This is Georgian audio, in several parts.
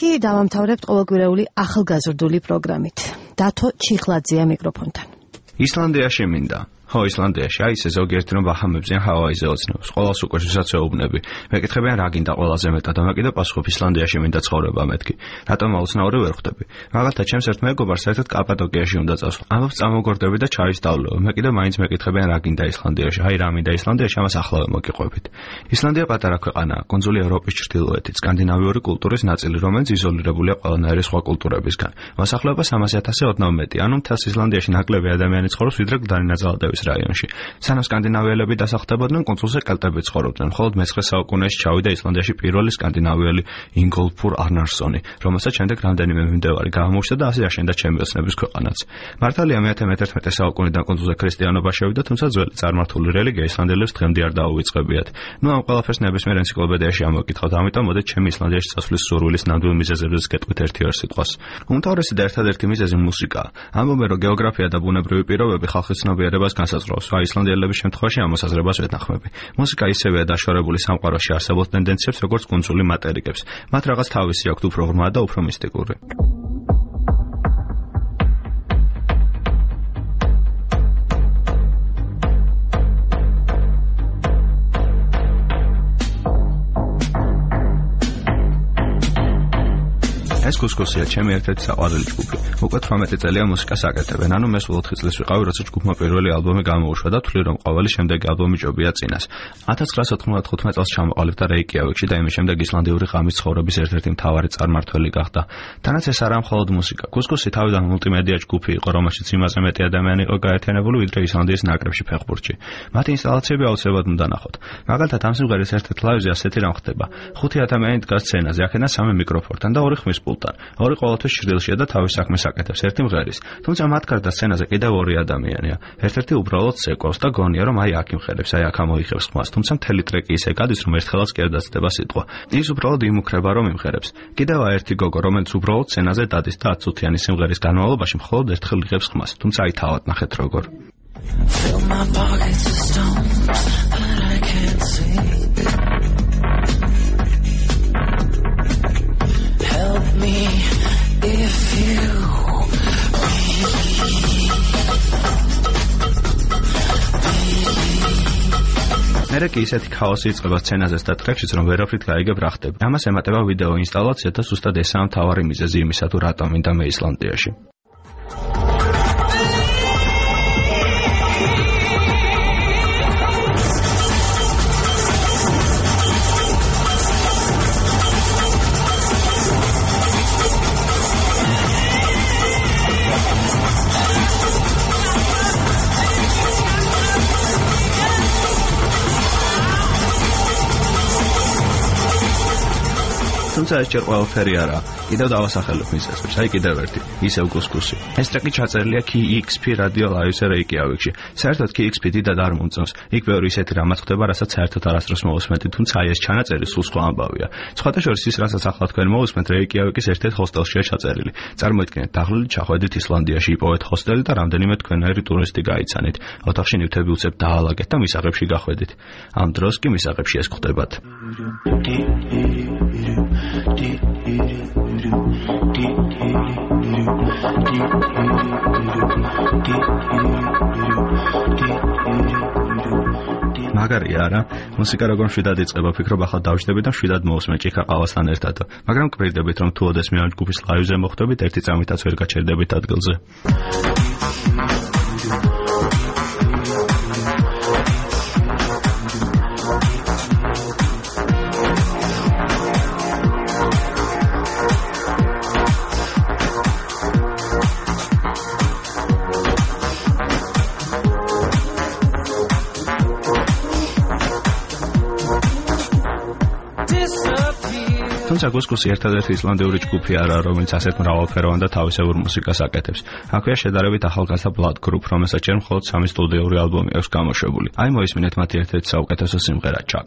კი დავამთავრებთ ყოველკვირეული ახალგაზრდული პროგრამით. დათო ჩიხლაძეა მიკროფონთან. ისლანდიაში მინდა. ხო, ისლანდიაში აისე ზოგიერთი რომ ვახამებზიან ჰავაიზე ოცნებს. ყოველს უკვე შესაძლებელები. მეკითხებიან რა გინდა ყველაზე მეტად და მეკითხა პასუხობ ისლანდიაში მინდა ცხოვრება მეთქი. რატომ აუცნაური ვერ ხვდები? მაგალითად, ჩემს ერთ მეგობარს საერთოდ კაპადოკიაში უნდა წასვლა. ამბობს წამოვგორდები და ჩაისდავლო. მეკითხა მაინც მეკითხებიან რა გინდა ისლანდიაში. აი რა მინდა ისლანდიაში, ამას ახლავე მოგიყვებით. ისლანდია პატარა ქვეყანაა, კუნძული ევროპის ჩრდილოეთით, სკანდინავიური კულტურის ნაწილი, რომელიც იზოლირებულია ყველანაირი სხვა კულტურებისგან. მოსახლეობა 300,000-ზე ოდნავ მეტი, ანუ მთელს ისლანდიაში ნაკლები ადამიანი ცხოვრობს, ვიდრე გლდანი ნაწილაკების რაიონში. სანამ სკანდინავიელები დასახლდებოდნენ, კუნძულზე კელტები ცხოვრობდნენ. მხოლოდ მე-9 საუკუნეში ჩავიდა ისლანდიაში პირველი სკანდინავიელი ინგოლფურ არნარსონი, რომელსაც შემდეგ რამდენიმე მიმდევარი გამოუჩნდა და ასე აშენდა ჩემი ოცნების ქვეყანაც. მართალია მე-11 საუკუნიდან კუნძულზე ქრისტიანობა შევიდა, თუმცა ძველი წარმართული რელიგია ისლანდიელებს დღემდე არ დაუვიწყებიათ. ამ ყველაფერს ნებისმიერ ენციკლოპედიაში ამოვკითხავთ, ამიტომ მოდით ჩემი ისლანდიაში წასვლის სურვილის ნამდვილ მიზეზებზეც გეტყვით ერთი ორ სიტყვას. უმთავრესი და ერთადერთი მიზეზი მუსიკაა. ამბობენ, რომ გეოგრაფია და ბუნებრივი პირობები ხალხის ცნობიერებას განსაზღვრავს. ისლანდიელების შემთხვევაში ამ მოსაზრებას ვეთანხმები. მუსიკა ისევეა დაშორებული სამყაროში არსებულ ტენდენციებს, როგორც კუნძული მატერიკებს. მათ რაღაც თავისი აქვთ, უფრო ღრმა და უფრო მისტიკური. ეს კუსკუსია ჩემი ერთ-ერთი საყვარელი ჯგუფი. უკვე 18 წელია მუსიკას აკეთებენ, ანუ მე სულ 4 წლის ვიყავი, როცა ჯგუფმა პირველი ალბომი გამოუშვა და თვლი რომ ყოველი შემდეგი ალბომი ჯობია წინას. 1995 წელს ჩამოყალიბდა რეიკიავიკში და იმის შემდეგ ისლანდიური ღამის ცხოვრების ერთ-ერთი მთავარი წარმართველი გახდა. თანაც ეს არა მხოლოდ მუსიკა. კუსკუსი თავიდან მულტიმედია ჯგუფი იყო, რომელშიც იმაზე მეტი ადამიანი იყო გაერთიანებული, ვიდრე ისლანდიის ნაკრებში ფეხბურთში. მათი ინსტალაციები აუცილებლად უნდა ნახოთ. მაგალითად, ამ სიმღერის ერთ-ერთ ლაივზე ასეთი რამ ხდება. 5 ადამიანი დგას სცენაზე, აქედან 3 მიკროფონთან და 2 ხმის პულტთან. ორი ყოველთვის ჭრილშია და თავის საქმეს აკეთებს, ერთი მღერის. თუმცა მათ გარდა სცენაზე კიდევ 2 ადამიანია. ერთ-ერთი უბრალოდ ცეკვავს და გონია რომ აი აქ იმღერებს, აი აქ ამოიხებს ხმას, თუმცა მთელი ტრეკი ისე გადის, რომ ერთხელაც კი არ დაწდება სიტყვა. ის უბრალოდ იმუქრება რომ იმღერებს. კიდევ ერთი გოგო, რომელიც უბრალოდ სცენაზე დადის და 10 წუთიანი სიმღერის განმავლობაში მხოლოდ ერთხელ იღებს ხმას, თუმცა აი თავად ნახეთ როგორ. Fill my pockets with stones, but I can't see. Help me if you მერე კი ისეთი ქაოსი იწყება სცენაზეც და ტრეკშიც, რომ ვერაფრით გაიგებ რა ხდება. ამას ემატება ვიდეო ინსტალაცია და ზუსტად ესაა მთავარი მიზეზი იმისა, თუ რატომ მინდა მე ისლანდიაში. თუმცა ეს ჯერ ყველაფერი არა. კიდევ დავასახელებ მიზეზებს. აი კიდევ ერთი, ისევ კუსკუსი. ეს ტრეკი ჩაწერილია KXP რადიო ლაივზე რეიკიავიკში. საერთოდ KXP დიდად არ მომწონს. იქ ბევრი ისეთი რამაც ხდება, რასაც საერთოდ არასდროს მოვუსმენთ, თუმცა აი ეს ჩანაწერი სულ სხვა ამბავია. სხვადასხვა ის, რასაც ახლა თქვენ მოვუსმენთ, რეიკიავიკის ერთ-ერთ ჰოსტელშია ჩაწერილი. წარმოიდგინეთ, დაღლილი ჩახვედით ისლანდიაში, იპოვეთ ჰოსტელი და რამდენიმე თქვენაირი ტურისტი გაიცანით. ოთახში ნივთები უცებ დაალაგეთ და მისაღებში გახვედით. ამ დროს კი მისაღებში ეს ხდებათ. მაგარია არა? მუსიკა როგორ მშვიდად იწყება, ფიქრობ ახლა დავждები და მშვიდად მოვუსმენ ჭიქა ყავასთან ერთად. მაგრამ მკვირდებით რომ თუ ოდესმე ამ ჯგუფის ლაივზე მოხვდებით, ერთი წამითაც ვერ გაჩერდებით ადგილზე. თუმცა კუსკუსი ერთადერთი ისლანდიური ჯგუფი არა, რომელიც ასეთ მრავალფეროვან და თავისებურ მუსიკას აკეთებს. აქვეა შედარებით ახალგაზრდა Blood Group, რომელსაც ჯერ მხოლოდ 3 სტუდიური ალბომი აქვს გამოშვებული. აი მოისმინეთ მათი ერთ-ერთი საუკეთესო სიმღერა Chuck.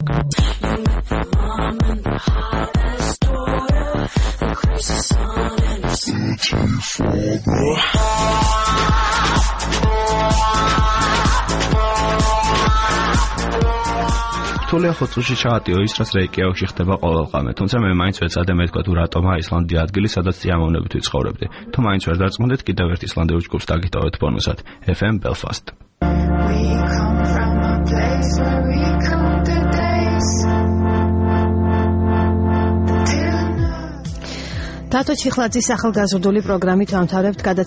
რთულია 5 წუთში ჩაატიო ის, რაც რეიკიავიკში ხდება ყოველყამე, თუმცა მე მაინც ვეცადე მეთქვა თუ რატომაა ისლანდია ადგილი, სადაც სიამოვნებით ვიცხოვრებდი. თუ მაინც ვერ დარწმუნდით, კიდევ ერთ ისლანდიურ ჯგუფს დაგიტოვეთ ბონუსად. FM Belfast. დათო ჩიხლაძის ახალგაზრდული პროგრამით ვამთავრებთ